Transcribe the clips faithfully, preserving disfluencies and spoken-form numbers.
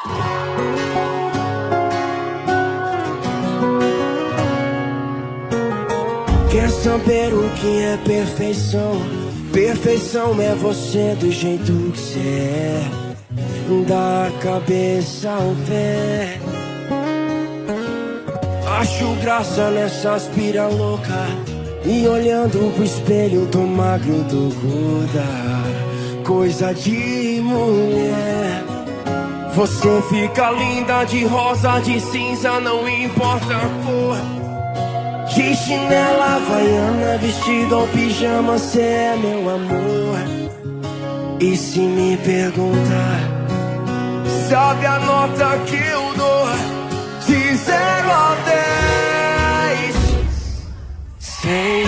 Quer saber o que é perfeição? Perfeição é você do jeito que cê é, da cabeça ao pé. Acho graça nessa aspira louca, e olhando pro espelho tô magro, tô gorda. Coisa de mulher. Você fica linda de rosa, de cinza, não importa a cor. De chinela, havaiana, vestido ou pijama, cê é meu amor. E se me perguntar, sabe a nota que eu dou? De zero a dez, cem.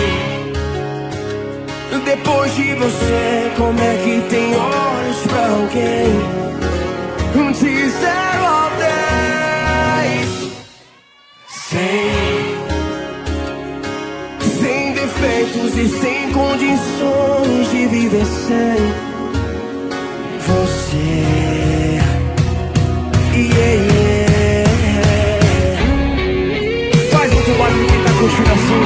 Depois de você, como é que tem olhos pra alguém? De zero a dez, cem. Sem defeitos e sem condições de viver sem você. Yeah, yeah. Faz muito barulho quem tá curtindo assim.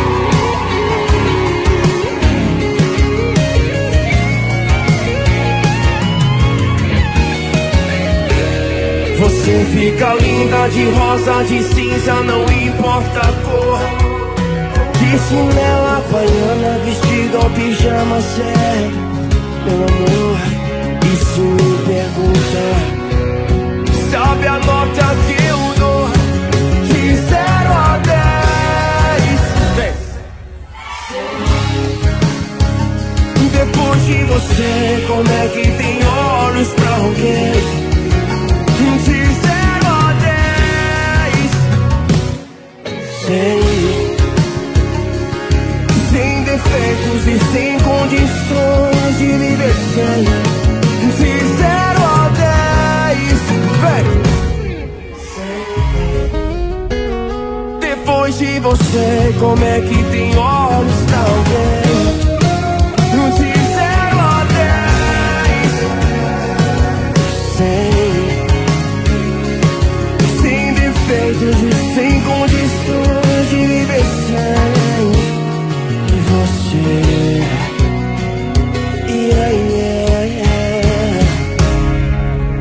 Você fica linda de rosa, de cinza, não importa a cor. De chinela, havaiana, vestido ou pijama, cê é meu amor. E se me pergunta, sabe a nota que eu dou? De zero a dez. Depois de você, como é que tem olhos pra alguém? De zero a dez, cem. Sem defeitos e sem condições de viver sem. De zero a dez, vem. Depois de você, como é que tem olhos pra alguém? De zero a dez, cem. Sem defeitos e sem condições de viver sem você. Yeah, yeah, yeah.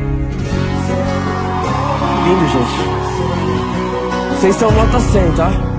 Lindo, gente. Vocês são nota cem, tá?